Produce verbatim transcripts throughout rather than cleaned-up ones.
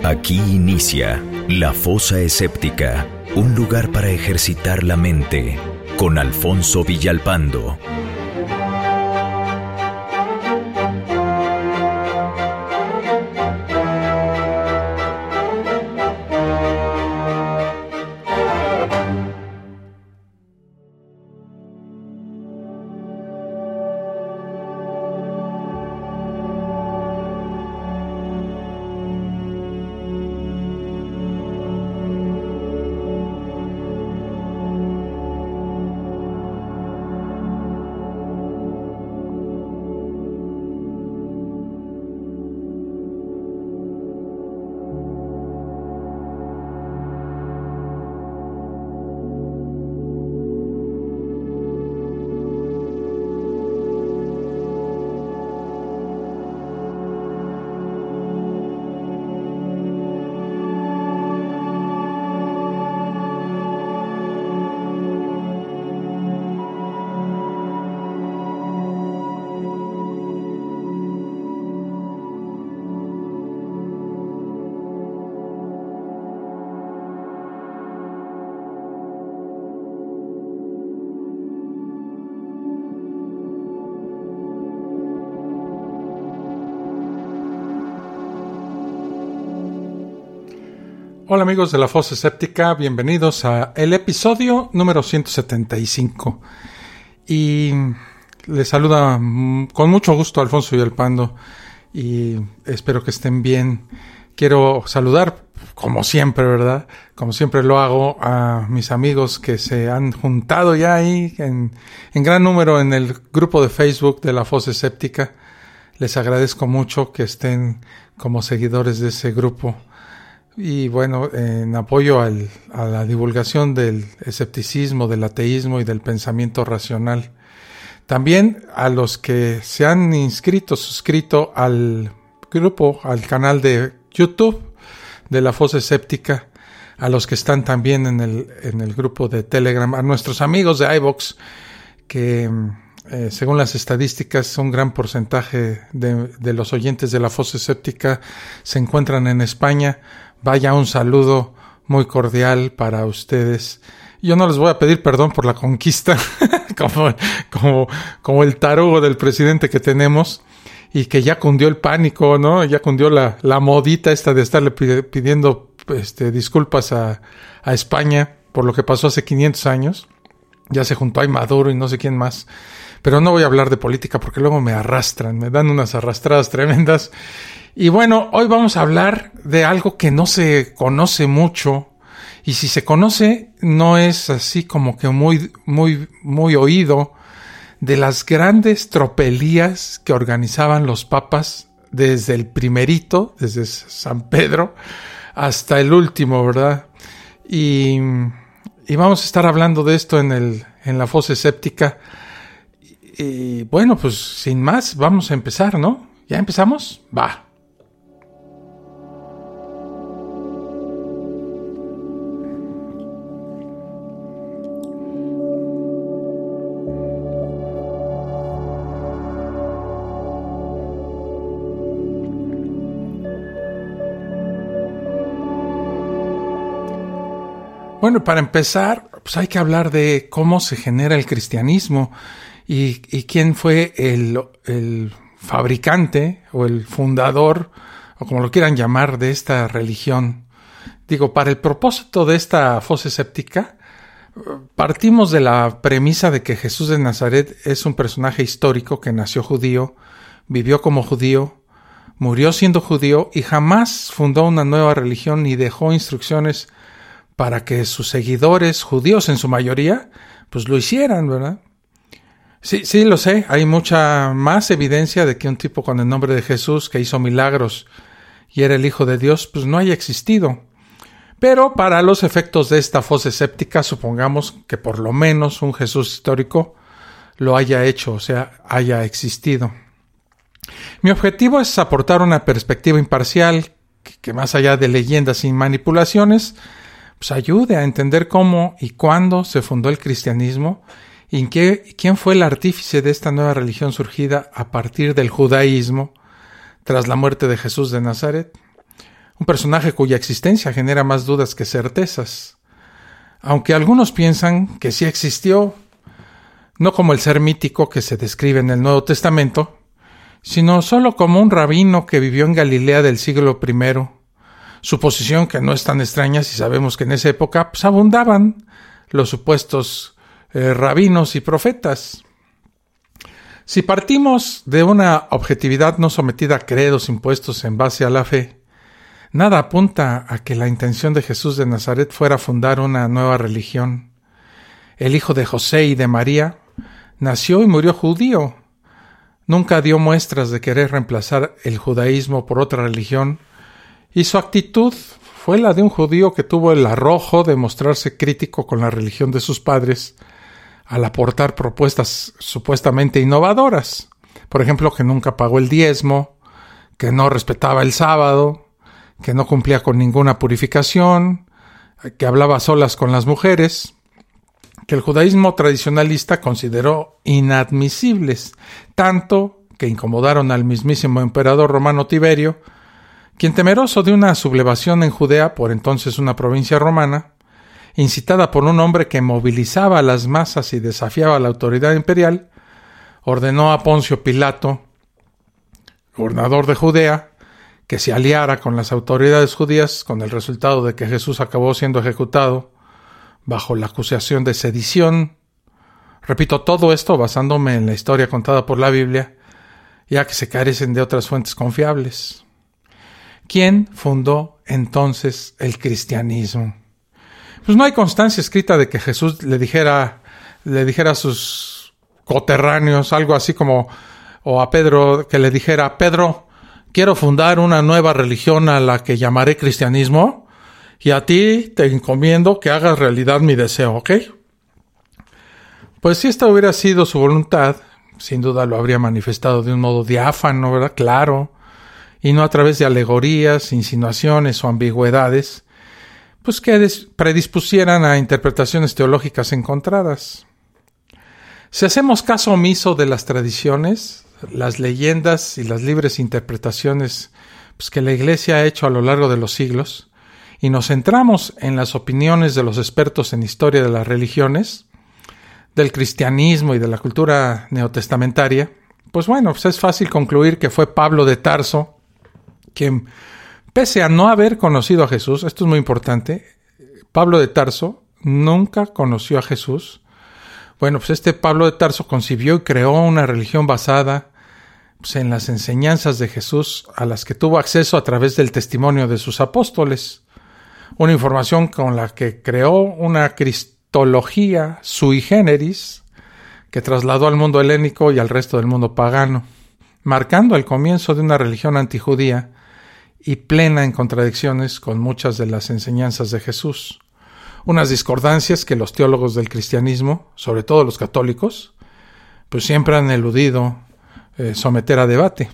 Aquí inicia La Fosa Escéptica, un lugar para ejercitar la mente, con Alfonso Villalpando. Hola amigos de La Fosa Escéptica, bienvenidos a el episodio número ciento setenta y cinco. Y les saluda con mucho gusto Alfonso Villalpando y espero que estén bien. Quiero saludar, como siempre, ¿verdad? Como siempre lo hago, a mis amigos que se han juntado ya ahí en, en gran número en el grupo de Facebook de La Fosa Escéptica. Les agradezco mucho que estén como seguidores de ese grupo. Y bueno, en apoyo al, a la divulgación del escepticismo, del ateísmo y del pensamiento racional. También a los que se han inscrito, suscrito al grupo, al canal de YouTube de La Fosa Escéptica, a los que están también en el, en el grupo de Telegram, a nuestros amigos de iVoox, que eh, según las estadísticas un gran porcentaje de, de los oyentes de La Fosa Escéptica se encuentran en España. Vaya, un saludo muy cordial para ustedes. Yo no les voy a pedir perdón por la conquista, como, como, como el tarugo del presidente que tenemos, y que ya cundió el pánico, ¿no? Ya cundió la, la modita esta de estarle pidiendo este, disculpas a, a España por lo que pasó hace quinientos años. Ya se juntó ahí Maduro y no sé quién más. Pero no voy a hablar de política porque luego me arrastran, me dan unas arrastradas tremendas. Y bueno, hoy vamos a hablar de algo que no se conoce mucho, y si se conoce no es así como que muy, muy, muy oído, de las grandes tropelías que organizaban los papas desde el primerito, desde San Pedro, hasta el último, ¿verdad? Y, y vamos a estar hablando de esto en el, en La Fosa Escéptica. Y bueno, pues sin más, vamos a empezar, ¿no? ¿Ya empezamos? Va. Bueno, para empezar, pues hay que hablar de cómo se genera el cristianismo y, y quién fue el, el fabricante o el fundador, o como lo quieran llamar, de esta religión. Digo, para el propósito de esta Fosa Escéptica, partimos de la premisa de que Jesús de Nazaret es un personaje histórico que nació judío, vivió como judío, murió siendo judío y jamás fundó una nueva religión ni dejó instrucciones para que sus seguidores, judíos en su mayoría, pues lo hicieran, ¿verdad? Sí, sí, lo sé, hay mucha más evidencia de que un tipo con el nombre de Jesús que hizo milagros y era el Hijo de Dios, pues no haya existido. Pero para los efectos de esta Fosa Escéptica, supongamos que por lo menos un Jesús histórico lo haya hecho, o sea, haya existido. Mi objetivo es aportar una perspectiva imparcial que, que más allá de leyendas y manipulaciones, pues ayude a entender cómo y cuándo se fundó el cristianismo y en qué, quién fue el artífice de esta nueva religión surgida a partir del judaísmo tras la muerte de Jesús de Nazaret. un personaje cuya existencia genera más dudas que certezas, aunque algunos piensan que sí existió, no como el ser mítico que se describe en el Nuevo Testamento, sino solo como un rabino que vivió en Galilea del siglo primero, suposición que no es tan extraña si sabemos que en esa época pues, abundaban los supuestos eh, rabinos y profetas. Si partimos de una objetividad no sometida a credos impuestos en base a la fe, nada apunta a que la intención de Jesús de Nazaret fuera fundar una nueva religión. El hijo de José y de María nació y murió judío. Nunca dio muestras de querer reemplazar el judaísmo por otra religión, y su actitud fue la de un judío que tuvo el arrojo de mostrarse crítico con la religión de sus padres al aportar propuestas supuestamente innovadoras. Por ejemplo, que nunca pagó el diezmo, que no respetaba el sábado, que no cumplía con ninguna purificación, que hablaba a solas con las mujeres, que el judaísmo tradicionalista consideró inadmisibles, tanto que incomodaron al mismísimo emperador romano Tiberio, quien, temeroso de una sublevación en Judea, por entonces una provincia romana, incitada por un hombre que movilizaba a las masas y desafiaba la autoridad imperial, ordenó a Poncio Pilato, gobernador de Judea, que se aliara con las autoridades judías, con el resultado de que Jesús acabó siendo ejecutado bajo la acusación de sedición. Repito, todo esto basándome en la historia contada por la Biblia, ya que se carecen de otras fuentes confiables. ¿Quién fundó entonces el cristianismo? Pues no hay constancia escrita de que Jesús le dijera, le dijera a sus coterráneos algo así como, o a Pedro, que le dijera: Pedro, quiero fundar una nueva religión a la que llamaré cristianismo, y a ti te encomiendo que hagas realidad mi deseo, ¿ok? Pues si esta hubiera sido su voluntad, sin duda lo habría manifestado de un modo diáfano, ¿verdad? Claro, y no a través de alegorías, insinuaciones o ambigüedades, pues que des- predispusieran a interpretaciones teológicas encontradas. Si hacemos caso omiso de las tradiciones, las leyendas y las libres interpretaciones pues, que la Iglesia ha hecho a lo largo de los siglos, y nos centramos en las opiniones de los expertos en historia de las religiones, del cristianismo y de la cultura neotestamentaria, pues bueno, pues es fácil concluir que fue Pablo de Tarso quien, pese a no haber conocido a Jesús, esto es muy importante, Pablo de Tarso nunca conoció a Jesús. Bueno, pues este Pablo de Tarso concibió y creó una religión basada pues, en las enseñanzas de Jesús, a las que tuvo acceso a través del testimonio de sus apóstoles. Una información con la que creó una cristología sui generis que trasladó al mundo helénico y al resto del mundo pagano, marcando el comienzo de una religión antijudía y plena en contradicciones con muchas de las enseñanzas de Jesús. Unas discordancias que los teólogos del cristianismo, sobre todo los católicos, pues siempre han eludido eh, someter a debate.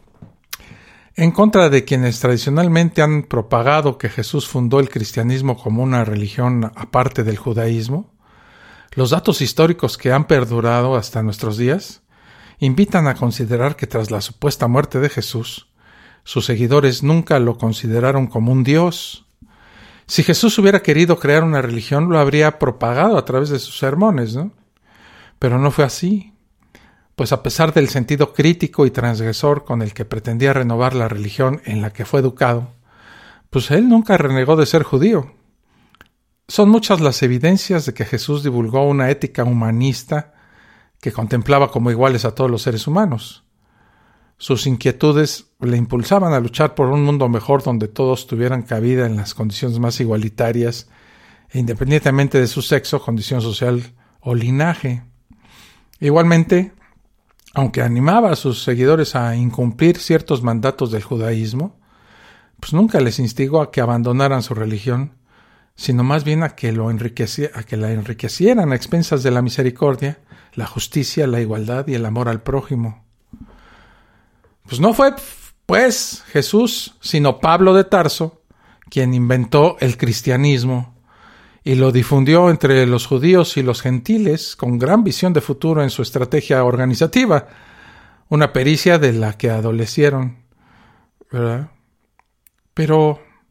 En contra de quienes tradicionalmente han propagado que Jesús fundó el cristianismo como una religión aparte del judaísmo, los datos históricos que han perdurado hasta nuestros días invitan a considerar que tras la supuesta muerte de Jesús, sus seguidores nunca lo consideraron como un dios. Si Jesús hubiera querido crear una religión, lo habría propagado a través de sus sermones, ¿no? Pero no fue así, pues a pesar del sentido crítico y transgresor con el que pretendía renovar la religión en la que fue educado, pues él nunca renegó de ser judío. Son muchas las evidencias de que Jesús divulgó una ética humanista que contemplaba como iguales a todos los seres humanos. Sus inquietudes le impulsaban a luchar por un mundo mejor donde todos tuvieran cabida en las condiciones más igualitarias e independientemente de su sexo, condición social o linaje. Igualmente, aunque animaba a sus seguidores a incumplir ciertos mandatos del judaísmo, pues nunca les instigó a que abandonaran su religión, sino más bien a que, lo enriqueci- a que la enriquecieran a expensas de la misericordia, la justicia, la igualdad y el amor al prójimo. Pues no fue, pues, Jesús, sino Pablo de Tarso, quien inventó el cristianismo y lo difundió entre los judíos y los gentiles con gran visión de futuro en su estrategia organizativa, una pericia de la que adolecieron, ¿verdad? Pero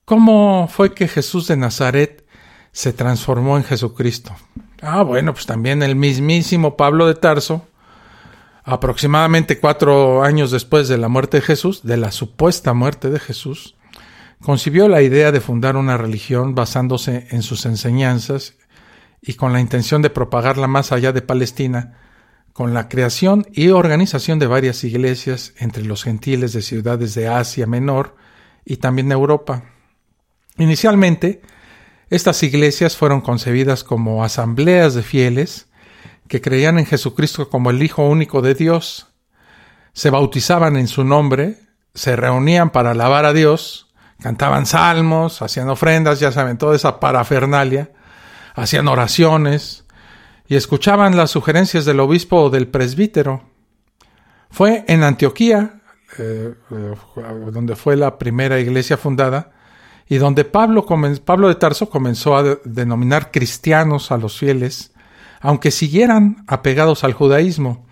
¿Cómo fue que Jesús de Nazaret se transformó en Jesucristo? Ah, bueno, pues también el mismísimo Pablo de Tarso, aproximadamente cuatro años después de la muerte de Jesús, de la supuesta muerte de Jesús, concibió la idea de fundar una religión basándose en sus enseñanzas y con la intención de propagarla más allá de Palestina, con la creación y organización de varias iglesias entre los gentiles de ciudades de Asia Menor y también Europa. Inicialmente, estas iglesias fueron concebidas como asambleas de fieles que creían en Jesucristo como el Hijo único de Dios, se bautizaban en su nombre, se reunían para alabar a Dios, cantaban salmos, hacían ofrendas, ya saben, toda esa parafernalia, hacían oraciones y escuchaban las sugerencias del obispo o del presbítero. Fue en Antioquía, eh, eh, donde fue la primera iglesia fundada, y donde Pablo, Pablo de Tarso comenzó a de, denominar cristianos a los fieles, aunque siguieran apegados al judaísmo.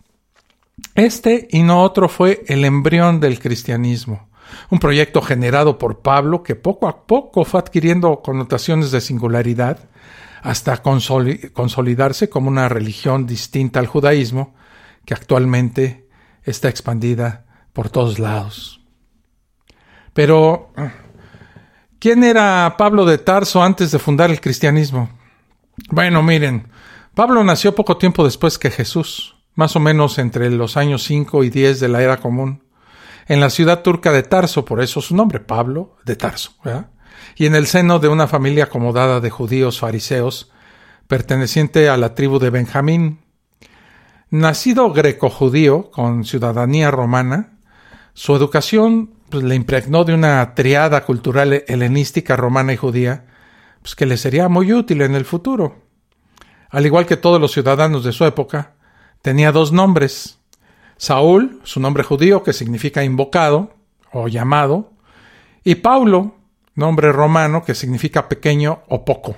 Este y no otro fue el embrión del cristianismo, un proyecto generado por Pablo que poco a poco fue adquiriendo connotaciones de singularidad hasta consoli- consolidarse como una religión distinta al judaísmo que actualmente está expandida por todos lados. Pero ¿quién era Pablo de Tarso antes de fundar el cristianismo? Bueno, miren, Pablo nació poco tiempo después que Jesús, más o menos entre los años cinco y diez de la era común, en la ciudad turca de Tarso, por eso su nombre, Pablo de Tarso, ¿verdad? Y en el seno de una familia acomodada de judíos fariseos, perteneciente a la tribu de Benjamín. Nacido greco-judío con ciudadanía romana, su educación pues, le impregnó de una triada cultural helenística, romana y judía, pues, que le sería muy útil en el futuro. Al igual que todos los ciudadanos de su época, tenía dos nombres. Saúl, su nombre judío, que significa invocado o llamado, y Paulo, nombre romano, que significa pequeño o poco.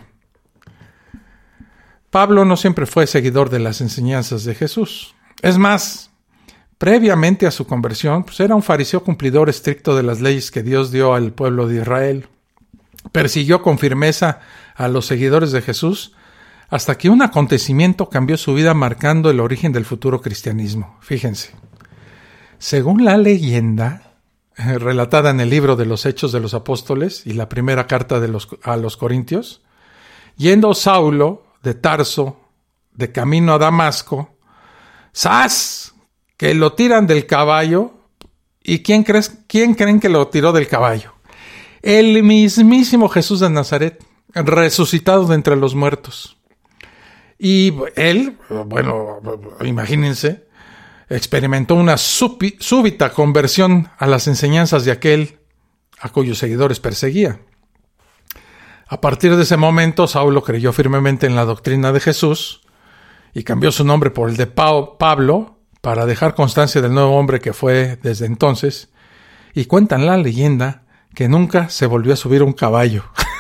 Pablo no siempre fue seguidor de las enseñanzas de Jesús. Es más, previamente a su conversión, pues era un fariseo cumplidor estricto de las leyes que Dios dio al pueblo de Israel. Persiguió con firmeza a los seguidores de Jesús hasta que un acontecimiento cambió su vida marcando el origen del futuro cristianismo. Fíjense, según la leyenda eh, relatada en el libro de los Hechos de los Apóstoles y la primera carta de los, a los Corintios, yendo Saulo de Tarso de camino a Damasco, ¡zas!, que lo tiran del caballo. ¿Y quién, crees, quién creen que lo tiró del caballo? El mismísimo Jesús de Nazaret, resucitado de entre los muertos. Y él, bueno, imagínense, experimentó una súpi, súbita conversión a las enseñanzas de aquel a cuyos seguidores perseguía. A partir de ese momento, Saulo creyó firmemente en la doctrina de Jesús y cambió su nombre por el de Pablo para dejar constancia del nuevo hombre que fue desde entonces, y cuentan la leyenda que nunca se volvió a subir un caballo.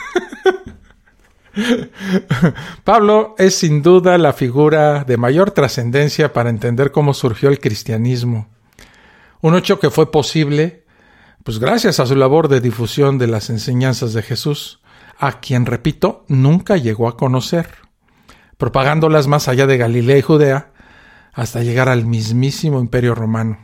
Pablo es sin duda la figura de mayor trascendencia para entender cómo surgió el cristianismo. Un hecho que fue posible, pues gracias a su labor de difusión de las enseñanzas de Jesús, a quien, repito, nunca llegó a conocer, propagándolas más allá de Galilea y Judea, hasta llegar al mismísimo Imperio Romano.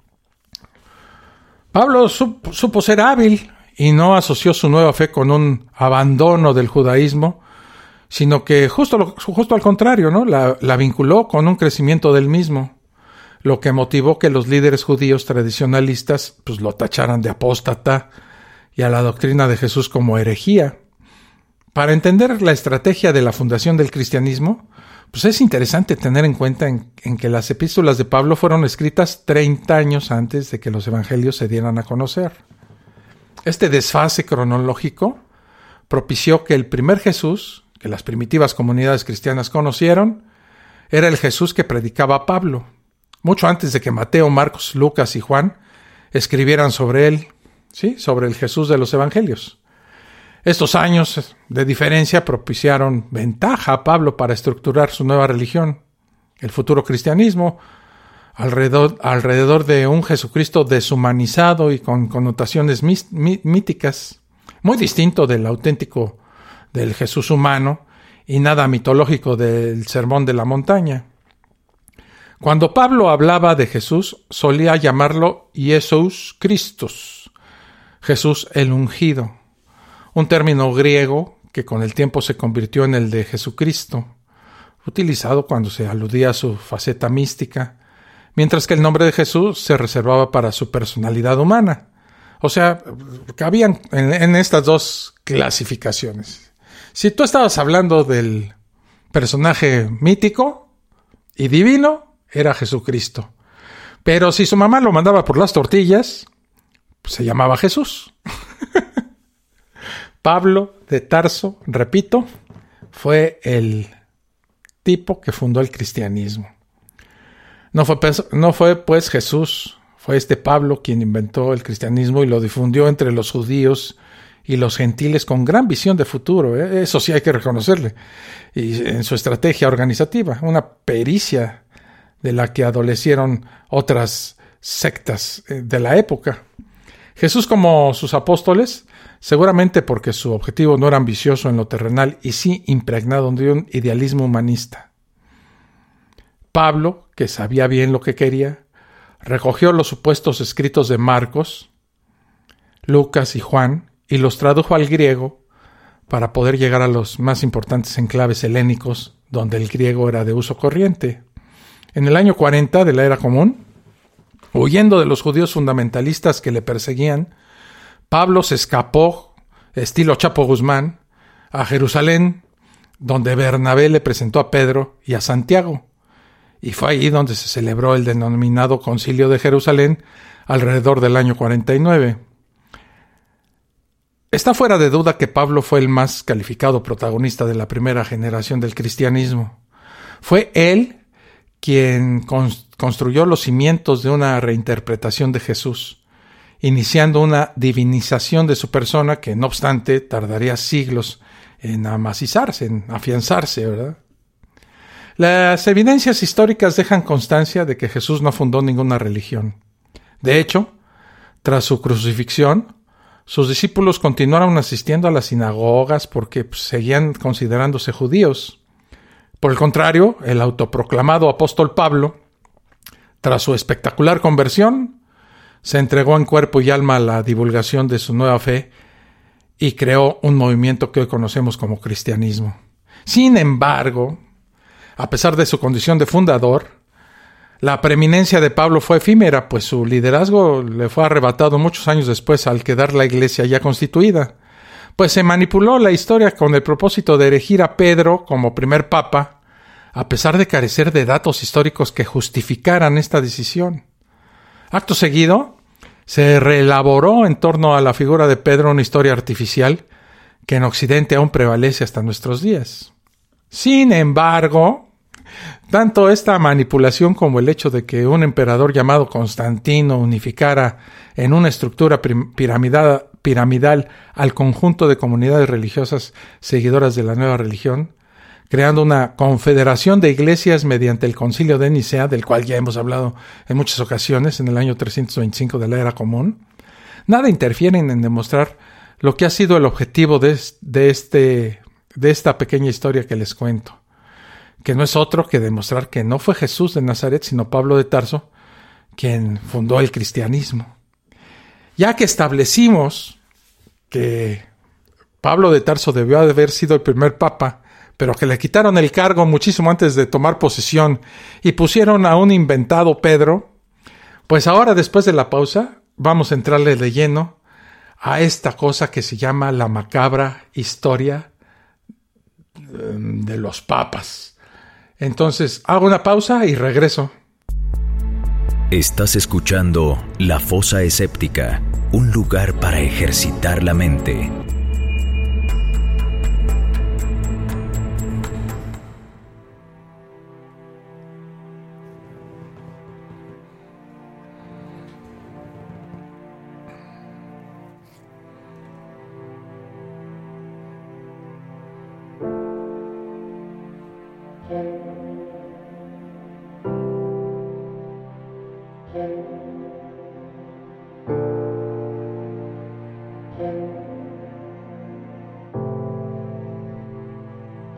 Pablo supo, supo ser hábil y no asoció su nueva fe con un abandono del judaísmo, sino que justo, lo, justo al contrario, ¿no? La, la vinculó con un crecimiento del mismo, lo que motivó que los líderes judíos tradicionalistas pues, lo tacharan de apóstata y a la doctrina de Jesús como herejía. Para entender la estrategia de la fundación del cristianismo, pues es interesante tener en cuenta en, en que las epístolas de Pablo fueron escritas treinta años antes de que los evangelios se dieran a conocer. Este desfase cronológico propició que el primer Jesús, que las primitivas comunidades cristianas conocieron, era el Jesús que predicaba Pablo, mucho antes de que Mateo, Marcos, Lucas y Juan escribieran sobre él, ¿sí? Sobre el Jesús de los evangelios. Estos años de diferencia propiciaron ventaja a Pablo para estructurar su nueva religión, el futuro cristianismo, alrededor, alrededor de un Jesucristo deshumanizado y con connotaciones místicas, muy distinto del auténtico del Jesús humano y nada mitológico del Sermón de la Montaña. Cuando Pablo hablaba de Jesús, solía llamarlo Jesús Christus, Jesús el ungido, un término griego que con el tiempo se convirtió en el de Jesucristo, utilizado cuando se aludía a su faceta mística, mientras que el nombre de Jesús se reservaba para su personalidad humana. O sea, cabían en, en estas dos clasificaciones. Si tú estabas hablando del personaje mítico y divino, era Jesucristo. Pero si su mamá lo mandaba por las tortillas, pues se llamaba Jesús. Pablo de Tarso, repito, fue el tipo que fundó el cristianismo. No fue, no fue pues Jesús, fue este Pablo quien inventó el cristianismo y lo difundió entre los judíos y los gentiles con gran visión de futuro. ¿eh? Eso sí hay que reconocerle. Y en su estrategia organizativa, una pericia de la que adolecieron otras sectas de la época. Jesús, como sus apóstoles, seguramente porque su objetivo no era ambicioso en lo terrenal y sí impregnado de un idealismo humanista. Pablo, que sabía bien lo que quería, recogió los supuestos escritos de Marcos, Lucas y Juan y los tradujo al griego para poder llegar a los más importantes enclaves helénicos donde el griego era de uso corriente. En el año cuarenta de la era común, huyendo de los judíos fundamentalistas que le perseguían, Pablo se escapó, estilo Chapo Guzmán, a Jerusalén, donde Bernabé le presentó a Pedro y a Santiago. Y fue ahí donde se celebró el denominado Concilio de Jerusalén alrededor del año cuarenta y nueve. Está fuera de duda que Pablo fue el más calificado protagonista de la primera generación del cristianismo. Fue él quien construyó los cimientos de una reinterpretación de Jesús, iniciando una divinización de su persona que, no obstante, tardaría siglos en amacizarse, en afianzarse, ¿verdad? Las evidencias históricas dejan constancia de que Jesús no fundó ninguna religión. De hecho, tras su crucifixión, sus discípulos continuaron asistiendo a las sinagogas porque pues, seguían considerándose judíos. Por el contrario, el autoproclamado apóstol Pablo, tras su espectacular conversión, se entregó en cuerpo y alma a la divulgación de su nueva fe y creó un movimiento que hoy conocemos como cristianismo. Sin embargo, a pesar de su condición de fundador, la preeminencia de Pablo fue efímera, pues su liderazgo le fue arrebatado muchos años después al quedar la iglesia ya constituida, pues se manipuló la historia con el propósito de erigir a Pedro como primer papa, a pesar de carecer de datos históricos que justificaran esta decisión. Acto seguido, se reelaboró en torno a la figura de Pedro una historia artificial que en Occidente aún prevalece hasta nuestros días. Sin embargo, tanto esta manipulación como el hecho de que un emperador llamado Constantino unificara en una estructura piramidal, piramidal al conjunto de comunidades religiosas seguidoras de la nueva religión, creando una confederación de iglesias mediante el Concilio de Nicea, del cual ya hemos hablado en muchas ocasiones en el año trescientos veinticinco de la era común, nada interfieren en demostrar lo que ha sido el objetivo de, de, este, de esta pequeña historia que les cuento, que no es otro que demostrar que no fue Jesús de Nazaret, sino Pablo de Tarso, quien fundó el cristianismo. Ya que establecimos que Pablo de Tarso debió haber sido el primer papa, pero que le quitaron el cargo muchísimo antes de tomar posesión y pusieron a un inventado Pedro, pues ahora, después de la pausa, vamos a entrarle de lleno a esta cosa que se llama la macabra historia de los papas. Entonces, hago una pausa y regreso. Estás escuchando La Fosa Escéptica, un lugar para ejercitar la mente.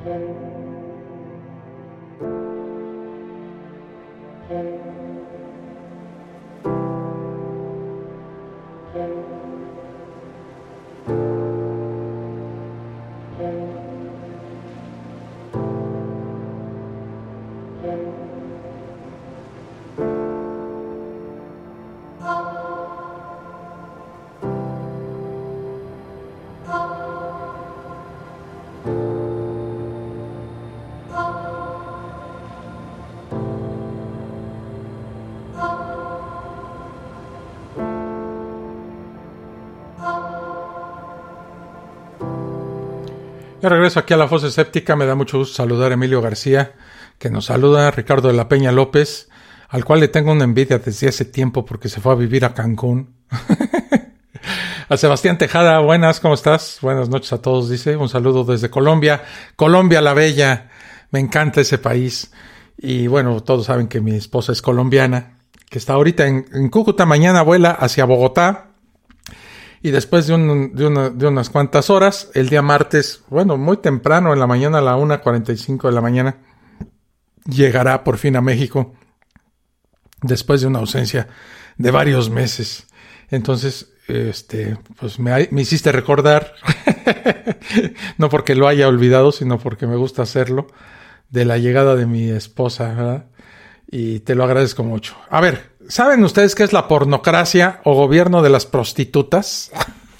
Yo regreso aquí a la Fosa Escéptica. Me da mucho gusto saludar a Emilio García, que nos saluda, Ricardo de la Peña López, al cual le tengo una envidia desde hace tiempo porque se fue a vivir a Cancún. A Sebastián Tejada, buenas, ¿cómo estás? Buenas noches a todos, dice. Un saludo desde Colombia. Colombia la Bella. Me encanta ese país. Y bueno, todos saben que mi esposa es colombiana, que está ahorita en, en Cúcuta. Mañana vuela hacia Bogotá. Y después de, un, de, una, de unas cuantas horas, el día martes, bueno, muy temprano en la mañana, a la una cuarenta y cinco de la mañana, llegará por fin a México, después de una ausencia de varios meses. Entonces, este, pues me, me hiciste recordar, no porque lo haya olvidado, sino porque me gusta hacerlo, de la llegada de mi esposa, ¿verdad? Y te lo agradezco mucho. A ver, ¿saben ustedes qué es la pornocracia o gobierno de las prostitutas?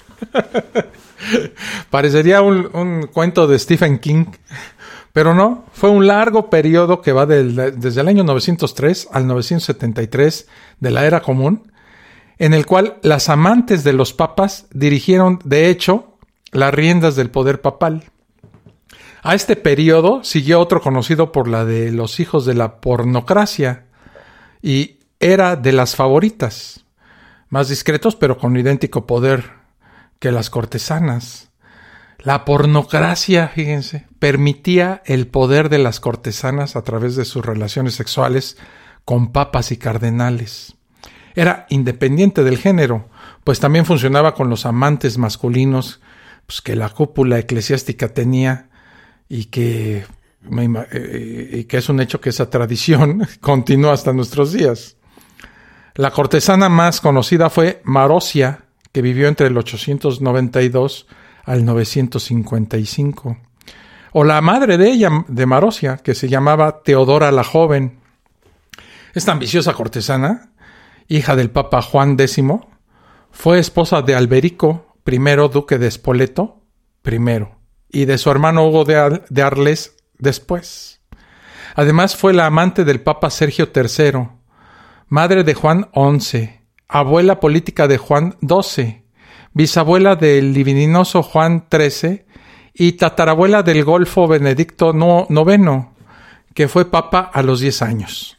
Parecería un, un cuento de Stephen King, pero no. Fue un largo periodo que va del, desde el año novecientos tres al novecientos setenta y tres de la Era Común, en el cual las amantes de los papas dirigieron, de hecho, las riendas del poder papal. A este periodo siguió otro conocido por la de los hijos de la pornocracia, y era de las favoritas, más discretos pero con idéntico poder que las cortesanas. La pornocracia, fíjense, permitía el poder de las cortesanas a través de sus relaciones sexuales con papas y cardenales. Era independiente del género, pues también funcionaba con los amantes masculinos, pues, que la cúpula eclesiástica tenía, y que, me, y que es un hecho que esa tradición continúa hasta nuestros días. La cortesana más conocida fue Marosia, que vivió entre el ochocientos noventa y dos al novecientos cincuenta y cinco. O la madre de ella, de Marosia, que se llamaba Teodora la Joven. Esta ambiciosa cortesana, hija del Papa Juan X, fue esposa de Alberico I, duque de Spoleto, primero, y de su hermano Hugo de, Ar- de Arles después. Además fue la amante del Papa Sergio tercero, madre de Juan once, abuela política de Juan doce, bisabuela del libidinoso Juan trece y tatarabuela del Golfo Benedicto noveno, que fue papa a los diez años.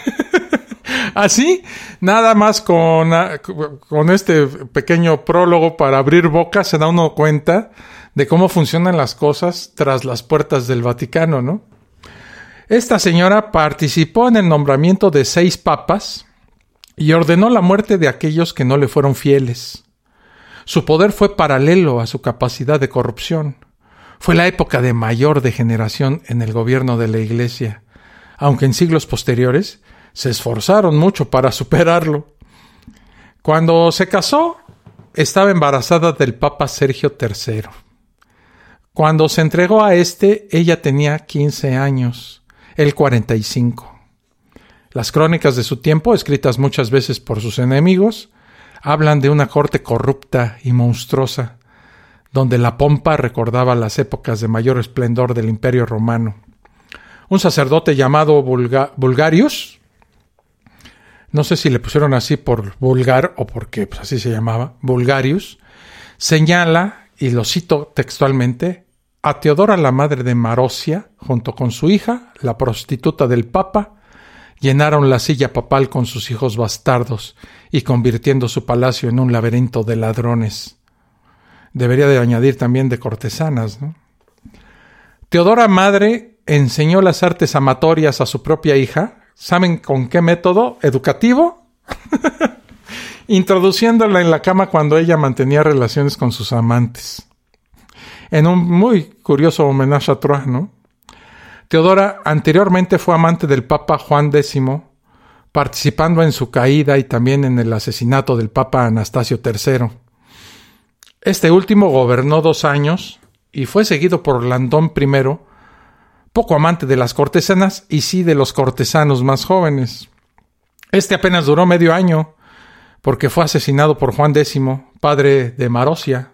Así, nada más con, con este pequeño prólogo para abrir boca, se da uno cuenta de cómo funcionan las cosas tras las puertas del Vaticano, ¿no? Esta señora participó en el nombramiento de seis papas y ordenó la muerte de aquellos que no le fueron fieles. Su poder fue paralelo a su capacidad de corrupción. Fue la época de mayor degeneración en el gobierno de la Iglesia, aunque en siglos posteriores se esforzaron mucho para superarlo. Cuando se casó, estaba embarazada del Papa Sergio tercero. Cuando se entregó a este, ella tenía quince años, él cuarenta y cinco. Las crónicas de su tiempo, escritas muchas veces por sus enemigos, hablan de una corte corrupta y monstruosa, donde la pompa recordaba las épocas de mayor esplendor del Imperio Romano. Un sacerdote llamado Bulga- Bulgarius, no sé si le pusieron así por vulgar o porque pues, así se llamaba, Bulgarius, señala, y lo cito textualmente, a Teodora, la madre de Marosia, junto con su hija, la prostituta del Papa, llenaron la silla papal con sus hijos bastardos y convirtiendo su palacio en un laberinto de ladrones. Debería de añadir también de cortesanas, ¿no? Teodora madre enseñó las artes amatorias a su propia hija. ¿Saben con qué método? ¿Educativo? Introduciéndola en la cama cuando ella mantenía relaciones con sus amantes. En un muy curioso homenaje a Troyes, ¿no? Teodora anteriormente fue amante del Papa Juan décimo, participando en su caída y también en el asesinato del Papa Anastasio tercero. Este último gobernó dos años y fue seguido por Landón primero, poco amante de las cortesanas y sí de los cortesanos más jóvenes. Este apenas duró medio año, porque fue asesinado por Juan décimo, padre de Marosia.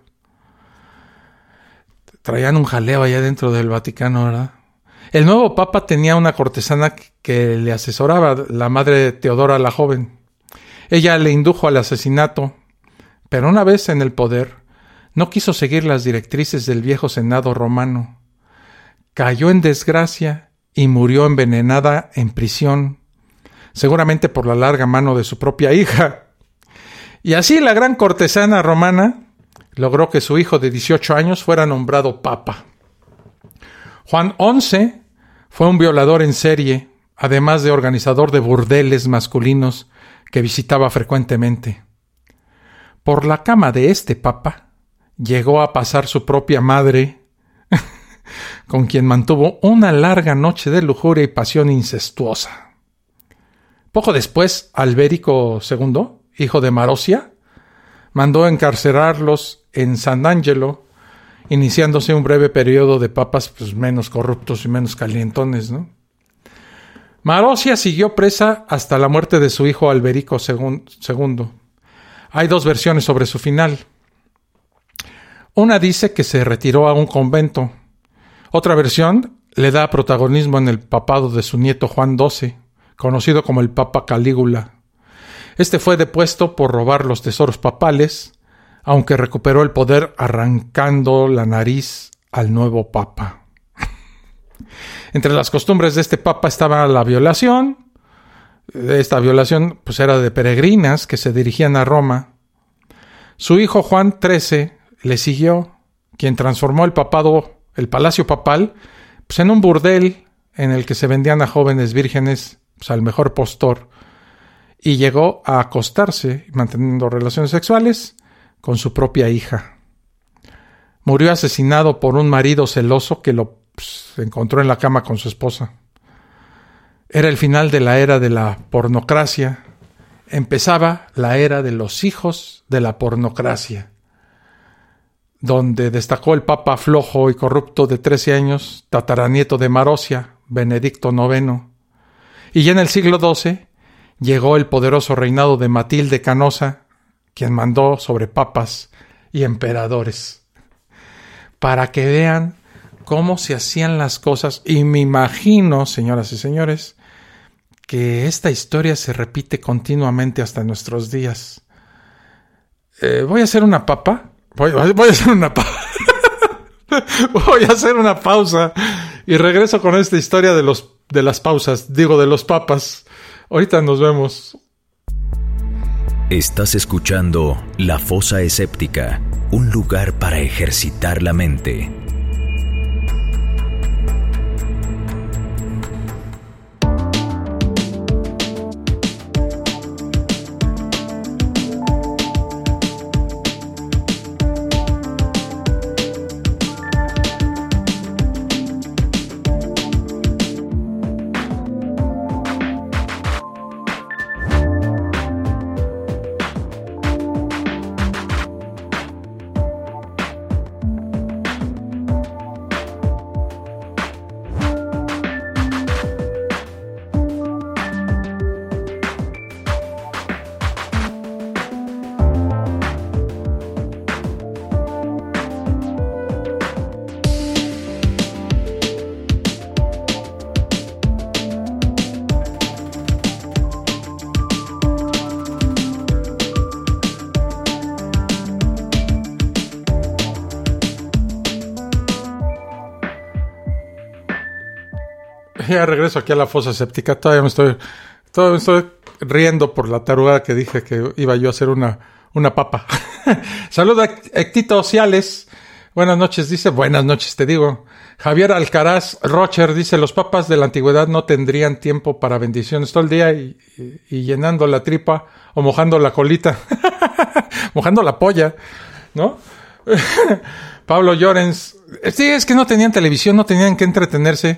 Traían un jaleo allá dentro del Vaticano, ¿verdad? El nuevo papa tenía una cortesana que le asesoraba, la madre Teodora la joven. Ella le indujo al asesinato, pero una vez en el poder, no quiso seguir las directrices del viejo Senado romano. Cayó en desgracia y murió envenenada en prisión, seguramente por la larga mano de su propia hija. Y así la gran cortesana romana logró que su hijo de dieciocho años fuera nombrado papa. Juan once fue un violador en serie, además de organizador de burdeles masculinos que visitaba frecuentemente. Por la cama de este papa llegó a pasar su propia madre, con quien mantuvo una larga noche de lujuria y pasión incestuosa. Poco después, Alberico segundo, hijo de Marosia, mandó encarcelarlos en San Angelo, iniciándose un breve periodo de papas pues, menos corruptos y menos calientones, ¿no? Marosia siguió presa hasta la muerte de su hijo Alberico segundo. Hay dos versiones sobre su final. Una dice que se retiró a un convento. Otra versión le da protagonismo en el papado de su nieto Juan doce, conocido como el Papa Calígula. Este fue depuesto por robar los tesoros papales, aunque recuperó el poder arrancando la nariz al nuevo papa. Entre las costumbres de este papa estaba la violación. Esta violación pues, era de peregrinas que se dirigían a Roma. Su hijo Juan trece le siguió, quien transformó el papado, el palacio papal, pues, en un burdel en el que se vendían a jóvenes vírgenes pues, al mejor postor, y llegó a acostarse, manteniendo relaciones sexuales, con su propia hija. Murió asesinado por un marido celoso que lo pues, encontró en la cama con su esposa. Era el final de la era de la pornocracia. Empezaba la era de los hijos de la pornocracia, donde destacó el papa flojo y corrupto de trece años, tataranieto de Marosia, Benedicto noveno. Y ya en el siglo doce llegó el poderoso reinado de Matilde Canosa, quien mandó sobre papas y emperadores. Para que vean cómo se hacían las cosas, y me imagino, señoras y señores, que esta historia se repite continuamente hasta nuestros días. Eh, voy a hacer una papa. Voy, voy a hacer una pausa. Voy a hacer una pausa y regreso con esta historia de los de las pausas, digo de los papas. Ahorita nos vemos. Estás escuchando La Fosa Escéptica, un lugar para ejercitar la mente. Ya regreso aquí a la fosa séptica. Todavía me estoy, todavía me estoy riendo por la tarugada que dije que iba yo a hacer una, una papa. Saluda Hectito Ciales. Buenas noches, dice. Buenas noches, te digo. Javier Alcaraz Rocher dice: los papas de la antigüedad no tendrían tiempo para bendiciones todo el día y, y, y llenando la tripa o mojando la colita. Mojando la polla, ¿no? Pablo Llorens. Sí, es que no tenían televisión, no tenían que entretenerse.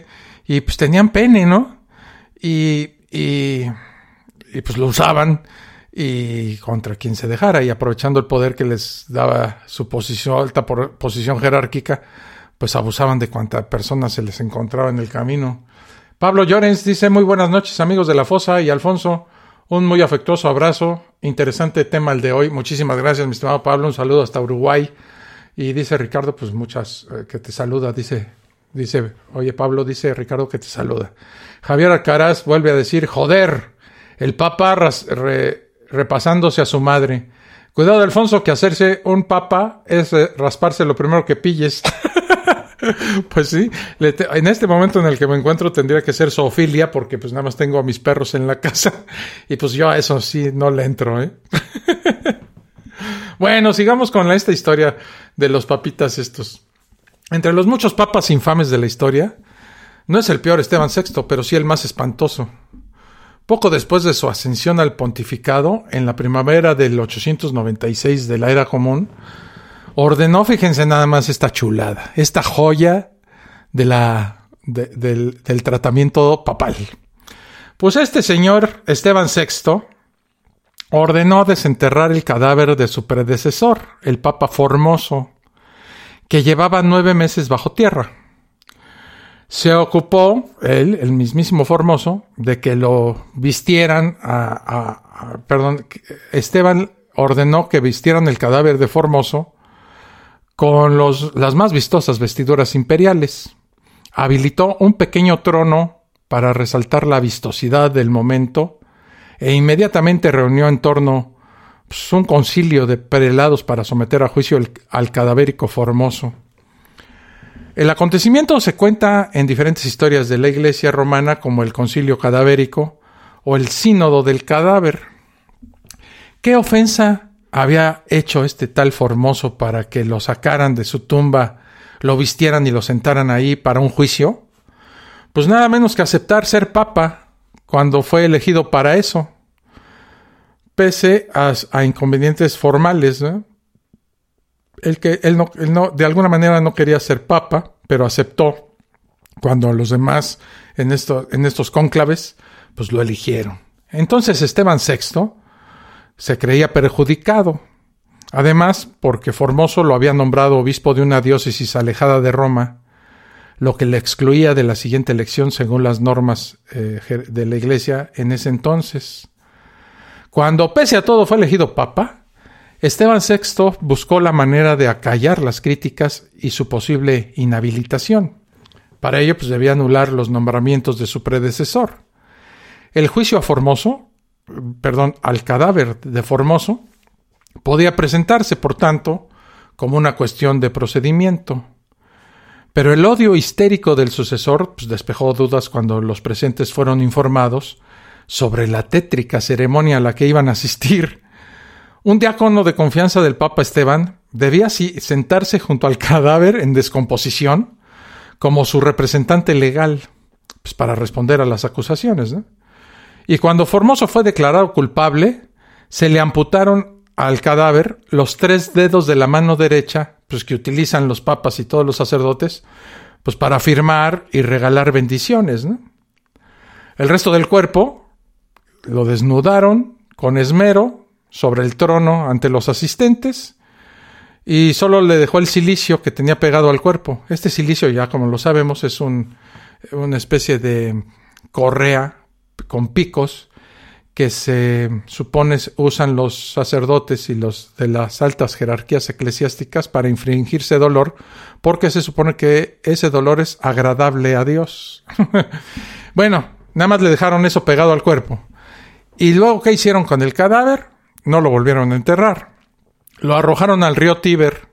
y pues tenían pene, ¿no? Y, y, y pues lo usaban y contra quien se dejara, y aprovechando el poder que les daba su posición, alta por, posición jerárquica, pues abusaban de cuanta persona se les encontraba en el camino. Pablo Llorens dice: muy buenas noches, amigos de La Fosa y Alfonso, un muy afectuoso abrazo, interesante tema el de hoy. Muchísimas gracias, mi estimado Pablo, un saludo hasta Uruguay. Y dice Ricardo, pues muchas, eh, que te saluda, dice, dice, oye Pablo, dice Ricardo que te saluda. Javier Alcaraz vuelve a decir: joder, el papa ras, re, repasándose a su madre. Cuidado, Alfonso, que hacerse un papa es eh, rasparse lo primero que pilles. Pues sí, le te, en este momento en el que me encuentro tendría que ser zoofilia, porque pues nada más tengo a mis perros en la casa y pues yo a eso sí no le entro, ¿eh? Bueno, sigamos con la, esta historia de los papitas estos. Entre los muchos papas infames de la historia, no es el peor Esteban sexto, pero sí el más espantoso. Poco después de su ascensión al pontificado, en la primavera del ochocientos noventa y seis de la Era Común, ordenó, fíjense nada más esta chulada, esta joya de la, de, del, del tratamiento papal. Pues este señor, Esteban sexto, ordenó desenterrar el cadáver de su predecesor, el Papa Formoso, que llevaba nueve meses bajo tierra. Se ocupó, él, el mismísimo Formoso, de que lo vistieran a, a, a perdón, Esteban ordenó que vistieran el cadáver de Formoso con los, las más vistosas vestiduras imperiales. Habilitó un pequeño trono para resaltar la vistosidad del momento e inmediatamente reunió en torno pues, un concilio de prelados para someter a juicio el, al cadavérico Formoso. El acontecimiento se cuenta en diferentes historias de la Iglesia romana, como el concilio cadavérico o el sínodo del cadáver. ¿Qué ofensa había hecho este tal Formoso para que lo sacaran de su tumba, lo vistieran y lo sentaran ahí para un juicio? Pues nada menos que aceptar ser papa cuando fue elegido para eso, pese a, a inconvenientes formales, ¿no? Él, que, él, no, él no, de alguna manera no quería ser papa, pero aceptó cuando los demás en, esto, en estos cónclaves pues lo eligieron. Entonces Esteban sexto se creía perjudicado, además porque Formoso lo había nombrado obispo de una diócesis alejada de Roma, lo que le excluía de la siguiente elección según las normas eh, de la Iglesia en ese entonces. Cuando pese a todo fue elegido papa, Esteban sexto buscó la manera de acallar las críticas y su posible inhabilitación. Para ello pues debía anular los nombramientos de su predecesor. El juicio a Formoso perdón, al cadáver de Formoso, podía presentarse, por tanto, como una cuestión de procedimiento. Pero el odio histérico del sucesor pues, despejó dudas cuando los presentes fueron informados sobre la tétrica ceremonia a la que iban a asistir. Un diácono de confianza del Papa Esteban debía así sentarse junto al cadáver en descomposición como su representante legal, pues, para responder a las acusaciones, ¿no? Y cuando Formoso fue declarado culpable, se le amputaron al cadáver los tres dedos de la mano derecha, pues que utilizan los papas y todos los sacerdotes, pues para firmar y regalar bendiciones, ¿no? El resto del cuerpo lo desnudaron con esmero sobre el trono ante los asistentes y solo le dejó el cilicio que tenía pegado al cuerpo. Este cilicio, ya como lo sabemos, es un, una especie de correa con picos que se supone usan los sacerdotes y los de las altas jerarquías eclesiásticas para infligirse dolor, porque se supone que ese dolor es agradable a Dios. Bueno, nada más le dejaron eso pegado al cuerpo. ¿Y luego qué hicieron con el cadáver? No lo volvieron a enterrar. Lo arrojaron al río Tíber.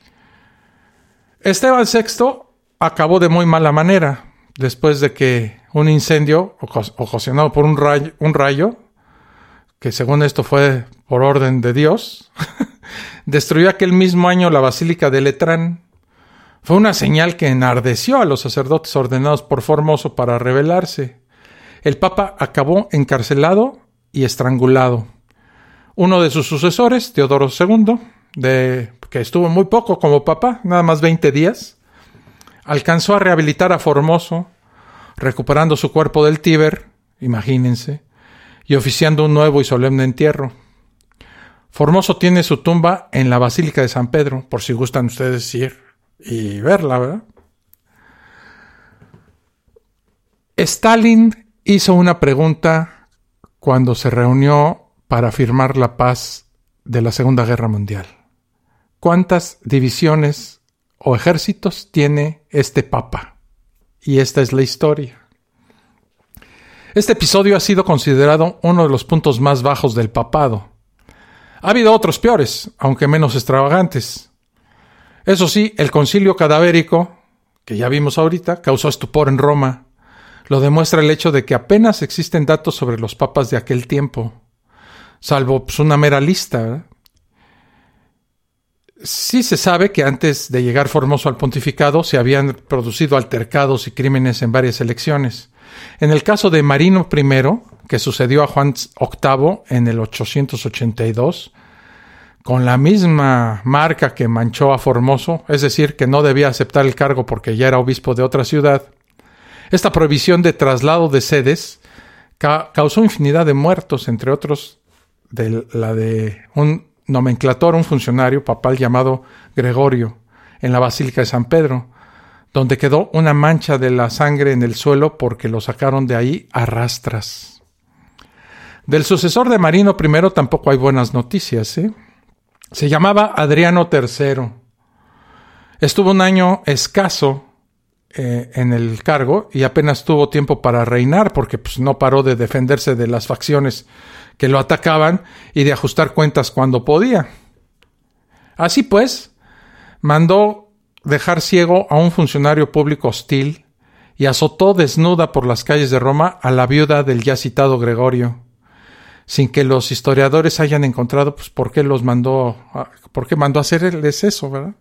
Esteban sexto acabó de muy mala manera, después de que un incendio ocasionado por un rayo, un rayo, que según esto fue por orden de Dios, destruyó aquel mismo año la Basílica de Letrán. Fue una señal que enardeció a los sacerdotes ordenados por Formoso para rebelarse. El Papa acabó encarcelado y estrangulado. Uno de sus sucesores, Teodoro segundo, de, que estuvo muy poco como papa, nada más veinte días, alcanzó a rehabilitar a Formoso, recuperando su cuerpo del Tíber, imagínense, y oficiando un nuevo y solemne entierro. Formoso tiene su tumba en la Basílica de San Pedro, por si gustan ustedes ir y verla, ¿verdad? Stalin hizo una pregunta cuando se reunió para firmar la paz de la Segunda Guerra Mundial. ¿Cuántas divisiones o ejércitos tiene este papa? Y esta es la historia. Este episodio ha sido considerado uno de los puntos más bajos del papado. Ha habido otros peores, aunque menos extravagantes. Eso sí, el concilio cadavérico, que ya vimos ahorita, causó estupor en Roma. Lo demuestra el hecho de que apenas existen datos sobre los papas de aquel tiempo, salvo pues, una mera lista, ¿verdad? Sí se sabe que antes de llegar Formoso al pontificado se habían producido altercados y crímenes en varias elecciones. En el caso de Marino primero, que sucedió a Juan octavo en el ochocientos ochenta y dos, con la misma marca que manchó a Formoso, es decir, que no debía aceptar el cargo porque ya era obispo de otra ciudad, esta prohibición de traslado de sedes ca- causó infinidad de muertos, entre otros de la de un nomenclator, un funcionario papal llamado Gregorio, en la Basílica de San Pedro, donde quedó una mancha de la sangre en el suelo porque lo sacaron de ahí a rastras. Del sucesor de Marino primero tampoco hay buenas noticias, ¿eh? Se llamaba Adriano tercero. Estuvo un año escaso eh, en el cargo y apenas tuvo tiempo para reinar porque pues, no paró de defenderse de las facciones que lo atacaban y de ajustar cuentas cuando podía. Así pues, mandó dejar ciego a un funcionario público hostil y azotó desnuda por las calles de Roma a la viuda del ya citado Gregorio, sin que los historiadores hayan encontrado pues, por qué los mandó, por qué mandó a hacerles eso, ¿verdad?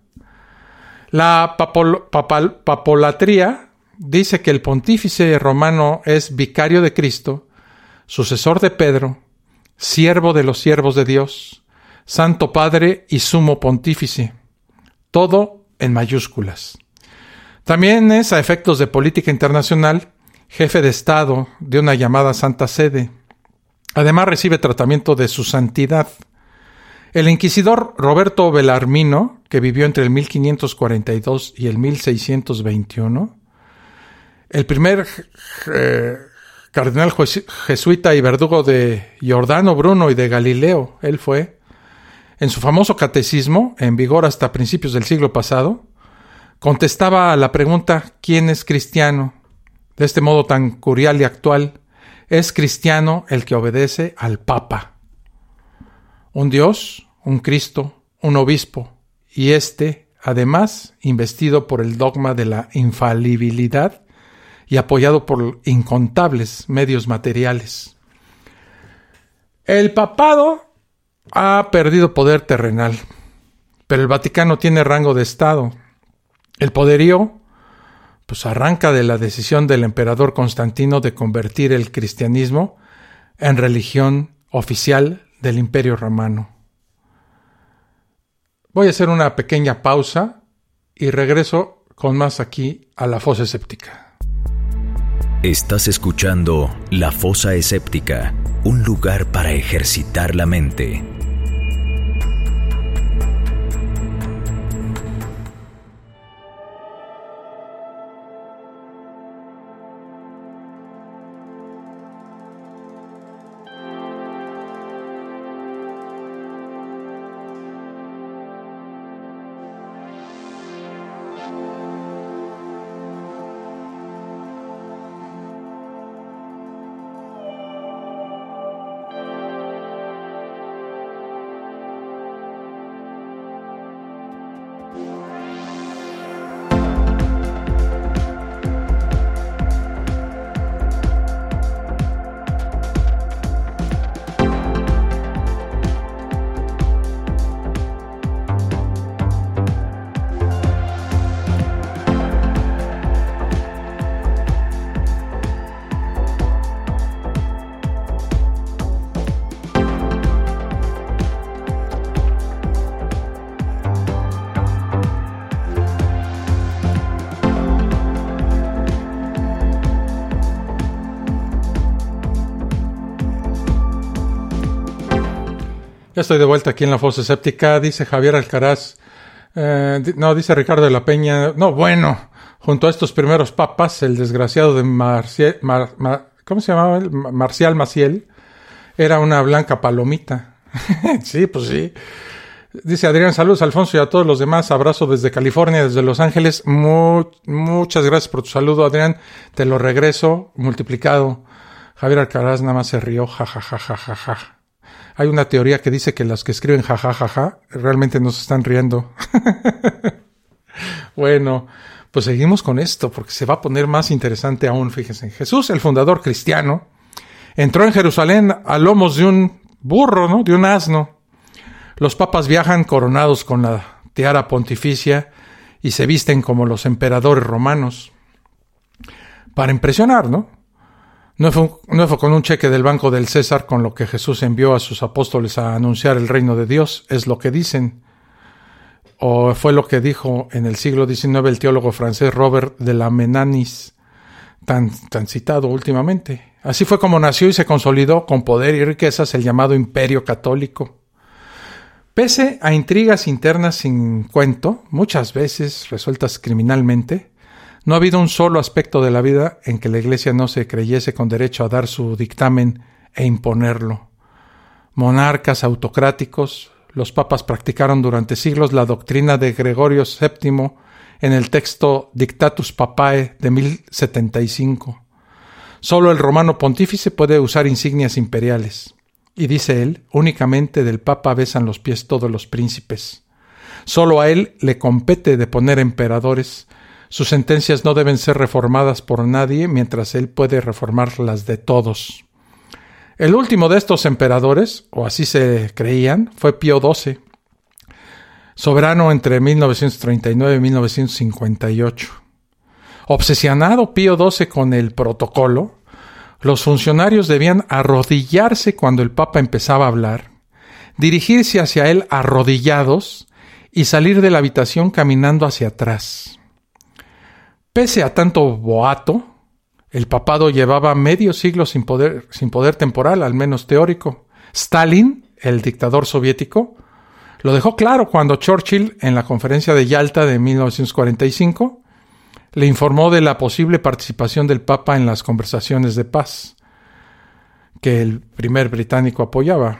La papol, papal, papolatría dice que el pontífice romano es vicario de Cristo, sucesor de Pedro, siervo de los siervos de Dios, santo padre y sumo pontífice, todo en mayúsculas. También es, a efectos de política internacional, jefe de Estado de una llamada Santa Sede. Además recibe tratamiento de su santidad. El inquisidor Roberto Belarmino, que vivió entre el mil quinientos cuarenta y dos y el mil seiscientos veintiuno, el primer eh, cardenal jesuita y verdugo de Giordano Bruno y de Galileo, él fue, en su famoso catecismo, en vigor hasta principios del siglo pasado, contestaba a la pregunta ¿quién es cristiano? De este modo tan curial y actual, es cristiano el que obedece al Papa. Un Dios, un Cristo, un obispo, y éste, además, investido por el dogma de la infalibilidad y apoyado por incontables medios materiales. El papado ha perdido poder terrenal, pero el Vaticano tiene rango de Estado. El poderío pues, arranca de la decisión del emperador Constantino de convertir el cristianismo en religión oficial del Imperio Romano. Voy a hacer una pequeña pausa y regreso con más aquí a La Fosa Escéptica. Estás escuchando La Fosa Escéptica, un lugar para ejercitar la mente. Ya estoy de vuelta aquí en la fosa escéptica, dice Javier Alcaraz. Eh, di- no, dice Ricardo de la Peña. No, bueno, junto a estos primeros papas, el desgraciado de Marcial, Mar, Mar- ¿cómo se llamaba él? Ma- Marcial Maciel, era una blanca palomita. Sí, pues sí. Dice Adrián, saludos Alfonso y a todos los demás. Abrazo desde California, desde Los Ángeles. Mu- muchas gracias por tu saludo, Adrián. Te lo regreso multiplicado. Javier Alcaraz nada más se rió. Ja, ja, ja, ja, ja, ja. Hay una teoría que dice que los que escriben ja, ja, ja, ja realmente no se están riendo. Bueno, pues seguimos con esto porque se va a poner más interesante aún. Fíjense, Jesús, el fundador cristiano, entró en Jerusalén a lomos de un burro, ¿no? De un asno. Los papas viajan coronados con la tiara pontificia y se visten como los emperadores romanos. Para impresionar, ¿no? No fue, no fue con un cheque del banco del César con lo que Jesús envió a sus apóstoles a anunciar el reino de Dios, es lo que dicen. O fue lo que dijo en el siglo diecinueve el teólogo francés Robert de la Menanis, tan, tan citado últimamente. Así fue como nació y se consolidó con poder y riquezas el llamado Imperio Católico. Pese a intrigas internas sin cuento, muchas veces resueltas criminalmente, no ha habido un solo aspecto de la vida en que la Iglesia no se creyese con derecho a dar su dictamen e imponerlo. Monarcas autocráticos, los papas practicaron durante siglos la doctrina de Gregorio séptimo en el texto Dictatus Papae de mil setenta y cinco. Solo el romano pontífice puede usar insignias imperiales. Y dice él, únicamente del papa besan los pies todos los príncipes. Solo a él le compete deponer emperadores. Sus sentencias no deben ser reformadas por nadie, mientras él puede reformar las de todos. El último de estos emperadores, o así se creían, fue Pío doce, soberano entre mil novecientos treinta y nueve y mil novecientos cincuenta y ocho. Obsesionado Pío doce con el protocolo, los funcionarios debían arrodillarse cuando el Papa empezaba a hablar, dirigirse hacia él arrodillados y salir de la habitación caminando hacia atrás. Pese a tanto boato, el papado llevaba medio siglo sin poder, sin poder temporal, al menos teórico. Stalin, el dictador soviético, lo dejó claro cuando Churchill, en la conferencia de Yalta de mil novecientos cuarenta y cinco, le informó de la posible participación del Papa en las conversaciones de paz que el primer británico apoyaba.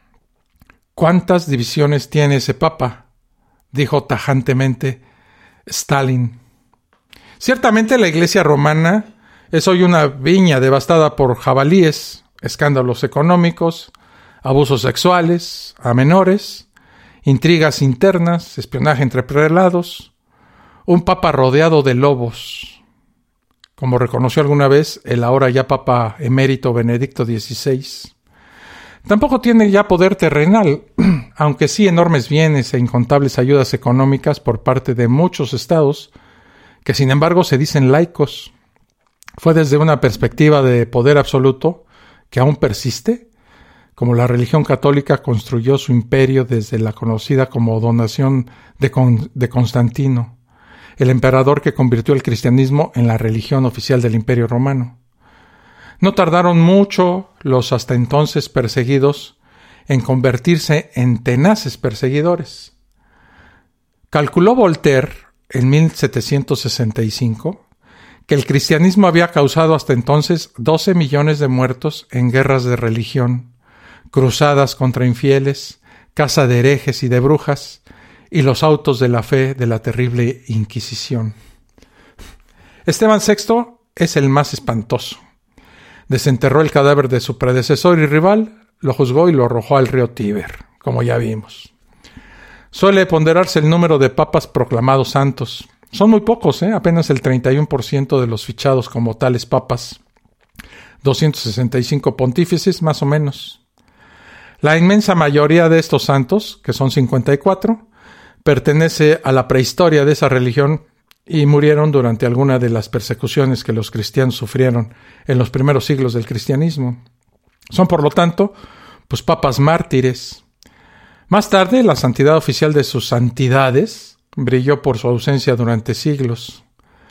¿Cuántas divisiones tiene ese Papa?, dijo tajantemente Stalin. Ciertamente la Iglesia romana es hoy una viña devastada por jabalíes, escándalos económicos, abusos sexuales a menores, intrigas internas, espionaje entre prelados, un papa rodeado de lobos, como reconoció alguna vez el ahora ya papa emérito Benedicto dieciséis. Tampoco tiene ya poder terrenal, aunque sí enormes bienes e incontables ayudas económicas por parte de muchos estados, que sin embargo se dicen laicos. Fue desde una perspectiva de poder absoluto, que aún persiste, como la religión católica construyó su imperio desde la conocida como donación de, Con- de Constantino, el emperador que convirtió el cristianismo en la religión oficial del Imperio Romano. No tardaron mucho los hasta entonces perseguidos en convertirse en tenaces perseguidores. Calculó Voltaire en mil setecientos sesenta y cinco que el cristianismo había causado hasta entonces doce millones de muertos en guerras de religión, cruzadas contra infieles, caza de herejes y de brujas, y los autos de la fe de la terrible Inquisición. Esteban sexto es el más espantoso. Desenterró el cadáver de su predecesor y rival, lo juzgó y lo arrojó al río Tíber, como ya vimos. Suele ponderarse el número de papas proclamados santos. Son muy pocos, ¿eh? Apenas el treinta y uno por ciento de los fichados como tales papas. doscientos sesenta y cinco pontífices, más o menos. La inmensa mayoría de estos santos, que son cincuenta y cuatro, pertenece a la prehistoria de esa religión y murieron durante alguna de las persecuciones que los cristianos sufrieron en los primeros siglos del cristianismo. Son, por lo tanto, pues papas mártires. Más tarde, la santidad oficial de sus santidades brilló por su ausencia durante siglos.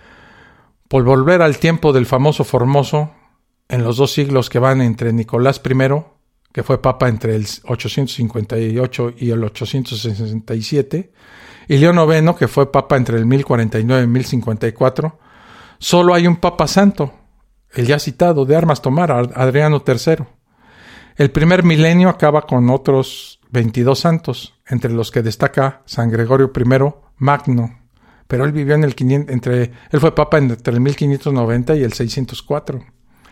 Por volver al tiempo del famoso Formoso, en los dos siglos que van entre Nicolás primero, que fue papa entre el ochocientos cincuenta y ocho y el ochocientos sesenta y siete, y León noveno, que fue papa entre el mil cuarenta y nueve y mil cincuenta y cuatro, solo hay un papa santo, el ya citado, de armas tomar, Adriano tercero. El primer milenio acaba con otros veintidós santos, entre los que destaca San Gregorio primero Magno, pero él vivió en el quinientos, entre, él fue papa entre el mil quinientos noventa y el seiscientos cuatro.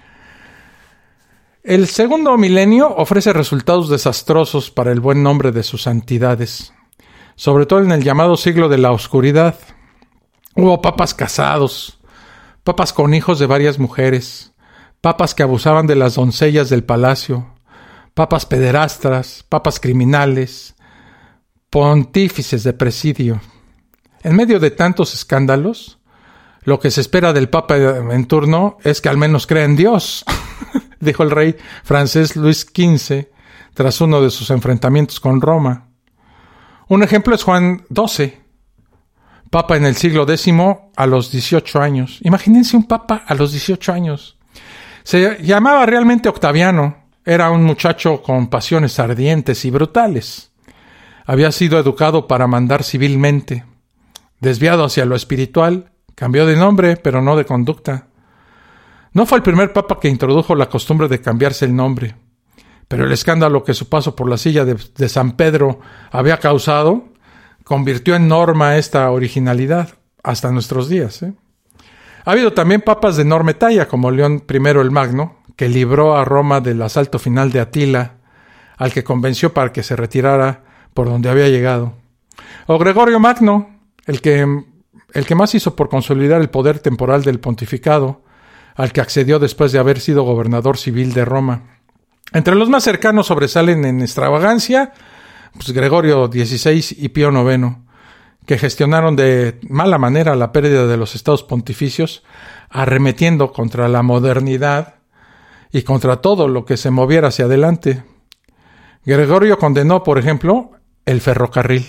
El segundo milenio ofrece resultados desastrosos para el buen nombre de sus santidades, sobre todo en el llamado siglo de la oscuridad. Hubo papas casados, papas con hijos de varias mujeres, papas que abusaban de las doncellas del palacio, papas pederastas, papas criminales, pontífices de presidio. En medio de tantos escándalos, lo que se espera del papa en turno es que al menos crea en Dios, dijo el rey francés Luis quince tras uno de sus enfrentamientos con Roma. Un ejemplo es Juan doce, papa en el siglo décimo a los dieciocho años. Imagínense un papa a los dieciocho años. Se llamaba realmente Octaviano. Era un muchacho con pasiones ardientes y brutales. Había sido educado para mandar civilmente. Desviado hacia lo espiritual, cambió de nombre, pero no de conducta. No fue el primer papa que introdujo la costumbre de cambiarse el nombre, pero el escándalo que su paso por la silla de, de San Pedro había causado convirtió en norma esta originalidad hasta nuestros días. ¿eh? Ha habido también papas de enorme talla, como León primero el Magno, que libró a Roma del asalto final de Atila, al que convenció para que se retirara por donde había llegado. O Gregorio Magno, el que, el que más hizo por consolidar el poder temporal del pontificado, al que accedió después de haber sido gobernador civil de Roma. Entre los más cercanos sobresalen en extravagancia pues Gregorio dieciséis y Pío noveno, que gestionaron de mala manera la pérdida de los estados pontificios, arremetiendo contra la modernidad y contra todo lo que se moviera hacia adelante. Gregorio condenó, por ejemplo, el ferrocarril.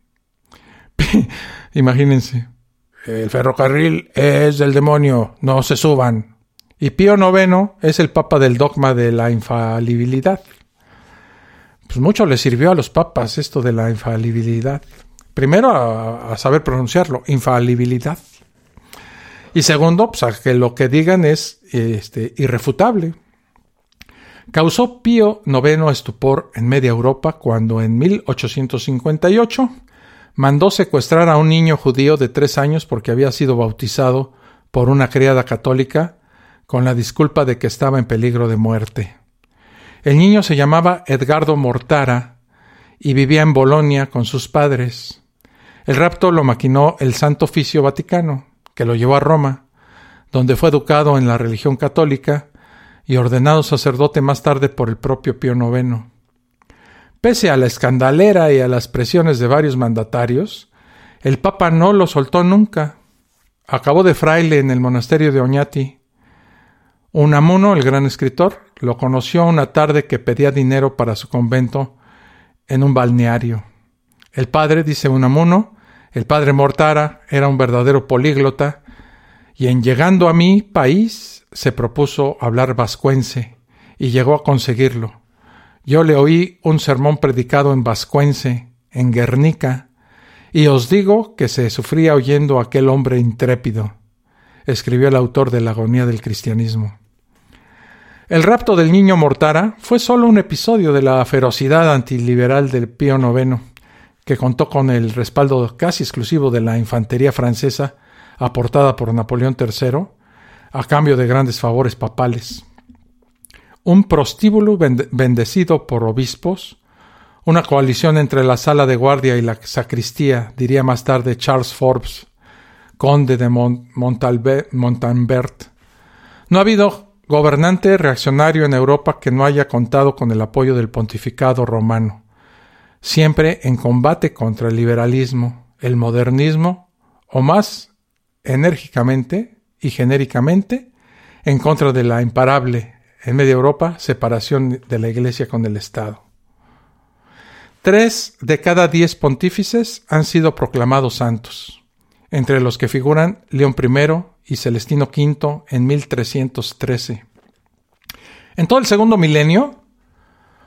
Imagínense, el ferrocarril es del demonio, no se suban. Y Pío noveno es el papa del dogma de la infalibilidad. Pues mucho le sirvió a los papas esto de la infalibilidad. Primero, a, a saber pronunciarlo, infalibilidad. Y segundo, pues a que lo que digan es este, irrefutable. Causó Pío noveno estupor en media Europa cuando en mil ochocientos cincuenta y ocho mandó secuestrar a un niño judío de tres años porque había sido bautizado por una criada católica con la disculpa de que estaba en peligro de muerte. El niño se llamaba Edgardo Mortara y vivía en Bolonia con sus padres. El rapto lo maquinó el Santo Oficio Vaticano, que lo llevó a Roma, donde fue educado en la religión católica y ordenado sacerdote más tarde por el propio Pío noveno. Pese a la escandalera y a las presiones de varios mandatarios, el Papa no lo soltó nunca. Acabó de fraile en el monasterio de Oñati. Unamuno, el gran escritor, lo conoció una tarde que pedía dinero para su convento en un balneario. El padre, dice Unamuno, el padre Mortara, era un verdadero políglota y en llegando a mi país se propuso hablar vascuence y llegó a conseguirlo. Yo le oí un sermón predicado en vascuence, en Guernica, y os digo que se sufría oyendo a aquel hombre intrépido, escribió el autor de La agonía del cristianismo. El rapto del niño Mortara fue solo un episodio de la ferocidad antiliberal del Pío noveno, que contó con el respaldo casi exclusivo de la infantería francesa aportada por Napoleón tercero a cambio de grandes favores papales. Un prostíbulo bendecido por obispos, una coalición entre la sala de guardia y la sacristía, diría más tarde Charles Forbes, conde de Mont- Montalbe- Montalbert. No ha habido gobernante reaccionario en Europa que no haya contado con el apoyo del pontificado romano, siempre en combate contra el liberalismo, el modernismo, o más enérgicamente y genéricamente en contra de la imparable, en media Europa, separación de la Iglesia con el Estado. Tres de cada diez pontífices han sido proclamados santos, entre los que figuran León primero y Celestino quinto en mil trescientos trece. En todo el segundo milenio,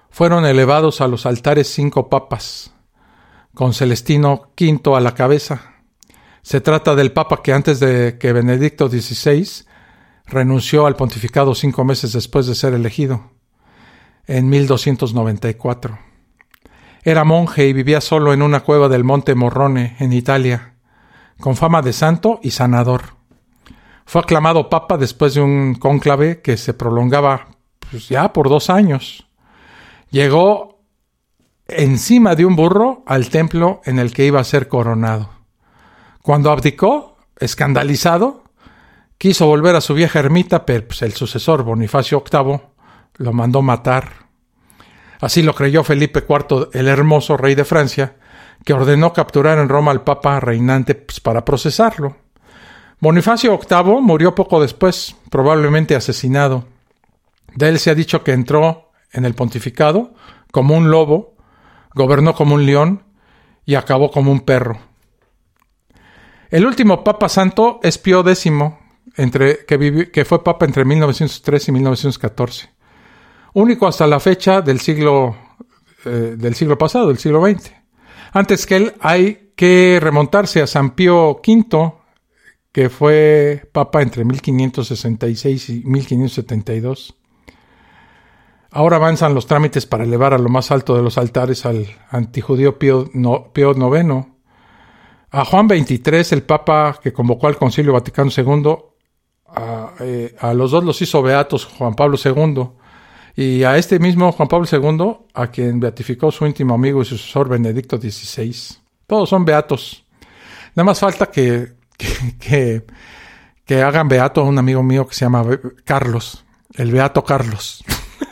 fueron elevados a los altares cinco papas, con Celestino quinto a la cabeza. Se trata del papa que antes de que Benedicto dieciséis renunció al pontificado cinco meses después de ser elegido, en mil doscientos noventa y cuatro. Era monje y vivía solo en una cueva del Monte Morrone, en Italia, con fama de santo y sanador. Fue aclamado papa después de un cónclave que se prolongaba pues, ya por dos años. Llegó encima de un burro al templo en el que iba a ser coronado. Cuando abdicó, escandalizado, quiso volver a su vieja ermita, pero pues, el sucesor, Bonifacio octavo, lo mandó matar. Así lo creyó Felipe cuarto, el hermoso rey de Francia, que ordenó capturar en Roma al papa reinante pues, para procesarlo. Bonifacio octavo murió poco después, probablemente asesinado. De él se ha dicho que entró en el pontificado como un lobo, gobernó como un león y acabó como un perro. El último papa santo es Pío décimo, entre, que, vivió, que fue papa entre mil novecientos tres y mil novecientos catorce. Único hasta la fecha del siglo, eh, del siglo pasado, del siglo veinte. Antes que él hay que remontarse a San Pío quinto, que fue papa entre mil quinientos sesenta y seis y mil quinientos setenta y dos. Ahora avanzan los trámites para elevar a lo más alto de los altares al antijudío Pío, no, Pío noveno. A Juan veintitrés, el papa que convocó al Concilio Vaticano segundo, a, eh, a los dos los hizo beatos Juan Pablo segundo, y a este mismo Juan Pablo segundo, a quien beatificó su íntimo amigo y sucesor Benedicto dieciséis. Todos son beatos. Nada más falta que, que, que, que hagan beato a un amigo mío que se llama Carlos, el beato Carlos.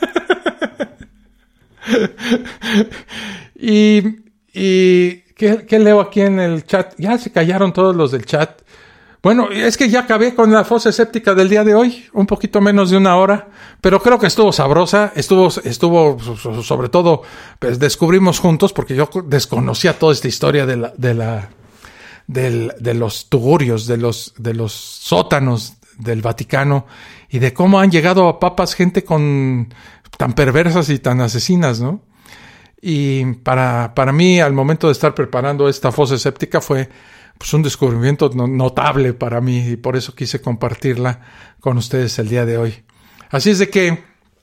y... y ¿Qué, ¿Qué leo aquí en el chat? Ya se callaron todos los del chat. Bueno, es que ya acabé con la fosa escéptica del día de hoy, un poquito menos de una hora, pero creo que estuvo sabrosa, estuvo, estuvo sobre todo, pues descubrimos juntos, porque yo desconocía toda esta historia de la, de la, del, de los tugurios, de los, de los sótanos del Vaticano, y de cómo han llegado a papas gente con tan perversas y tan asesinas, ¿no? Y para, para mí, al momento de estar preparando esta fosa escéptica, fue pues, un descubrimiento no, notable para mí, y por eso quise compartirla con ustedes el día de hoy. Así es de que,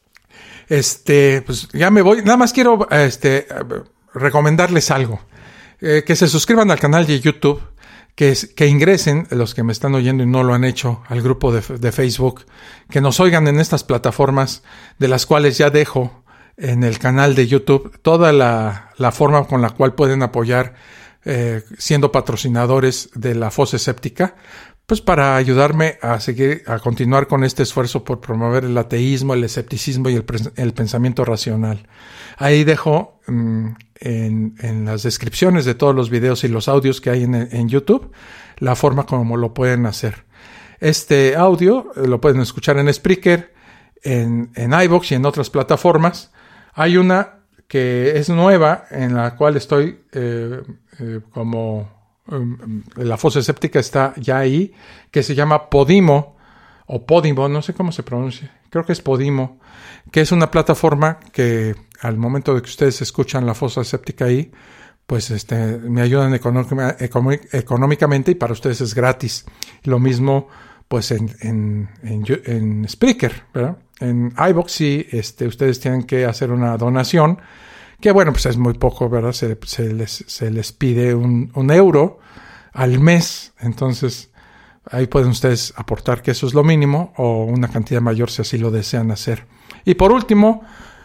este, pues ya me voy. Nada más quiero este, recomendarles algo. Eh, que se suscriban al canal de YouTube, que, que ingresen, los que me están oyendo y no lo han hecho, al grupo de, de Facebook, que nos oigan en estas plataformas, de las cuales ya dejo en el canal de YouTube toda la, la forma con la cual pueden apoyar eh, siendo patrocinadores de la fosa escéptica, pues para ayudarme a seguir, a continuar con este esfuerzo por promover el ateísmo, el escepticismo y el, el pensamiento racional. Ahí dejo mmm, en, en las descripciones de todos los videos y los audios que hay en, en YouTube la forma como lo pueden hacer. Este audio lo pueden escuchar en Spreaker, en, en iVoox y en otras plataformas. Hay una que es nueva, en la cual estoy eh, eh, como um, la fosa escéptica está ya ahí, que se llama Podimo, o Podimo, no sé cómo se pronuncia, creo que es Podimo, que es una plataforma que al momento de que ustedes escuchan la fosa escéptica ahí, pues este, me ayudan económica, económicamente, y para ustedes es gratis. Lo mismo pues en, en, en, en Spreaker, ¿verdad? En iVoox sí, este, ustedes tienen que hacer una donación, que bueno, pues es muy poco, ¿verdad? Se, se, les, se les pide un, un euro al mes, entonces ahí pueden ustedes aportar, que eso es lo mínimo, o una cantidad mayor si así lo desean hacer. Y por último,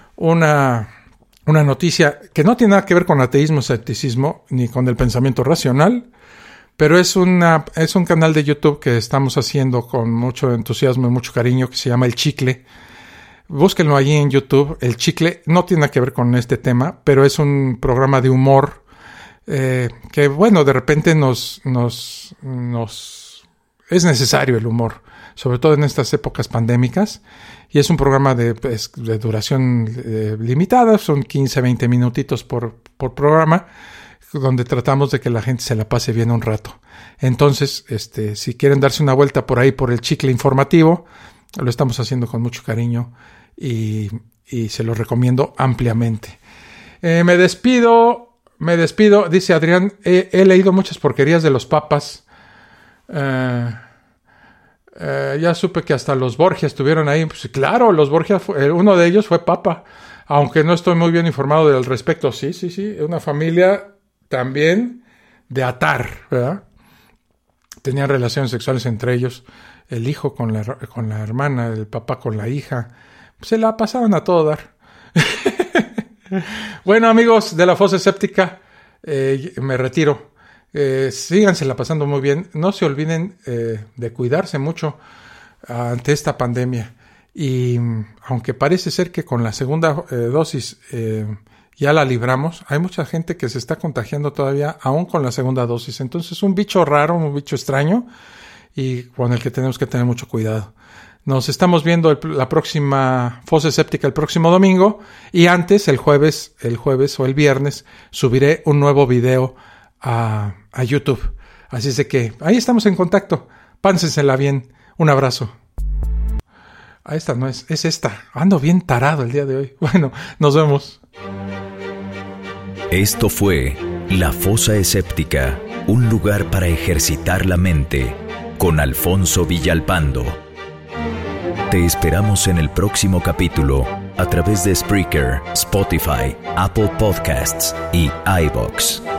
una, una noticia que no tiene nada que ver con ateísmo, escepticismo, ni con el pensamiento racional, pero es, una, es un canal de YouTube que estamos haciendo con mucho entusiasmo y mucho cariño, que se llama El Chicle. Búsquenlo allí en YouTube. El Chicle no tiene nada que ver con este tema, pero es un programa de humor eh, que, bueno, de repente nos, nos, nos es necesario el humor, sobre todo en estas épocas pandémicas. Y es un programa de, pues, de duración eh, limitada, son quince, veinte minutitos por, por programa, donde tratamos de que la gente se la pase bien un rato. Entonces, este, si quieren darse una vuelta por ahí por El Chicle informativo, lo estamos haciendo con mucho cariño y, y se los recomiendo ampliamente. Eh, me despido, me despido, dice Adrián, he, he leído muchas porquerías de los papas. Eh, eh, ya supe que hasta los Borgia estuvieron ahí. Pues claro, los Borgia, fue, uno de ellos fue papa, aunque no estoy muy bien informado del respecto. Sí, sí, sí, una familia también de atar, ¿verdad? Tenían relaciones sexuales entre ellos, el hijo con la, con la hermana, el papá con la hija. Se la pasaban a todo dar. Bueno, amigos de la Fosa Escéptica, eh, me retiro. Eh, síganse la pasando muy bien. No se olviden eh, de cuidarse mucho ante esta pandemia. Y aunque parece ser que con la segunda eh, dosis eh, ya la libramos, hay mucha gente que se está contagiando todavía aún con la segunda dosis. Entonces es un bicho raro, un bicho extraño y con el que tenemos que tener mucho cuidado. Nos estamos viendo el, la próxima Fosa Escéptica el próximo domingo y antes, el jueves, el jueves o el viernes, subiré un nuevo video a, a YouTube. Así es de que ahí estamos en contacto. Pánsensela bien. Un abrazo. Ah, esta no es, es esta. Ando bien tarado el día de hoy. Bueno, nos vemos. Esto fue La Fosa Escéptica, un lugar para ejercitar la mente, con Alfonso Villalpando. Te esperamos en el próximo capítulo a través de Spreaker, Spotify, Apple Podcasts y iVoox.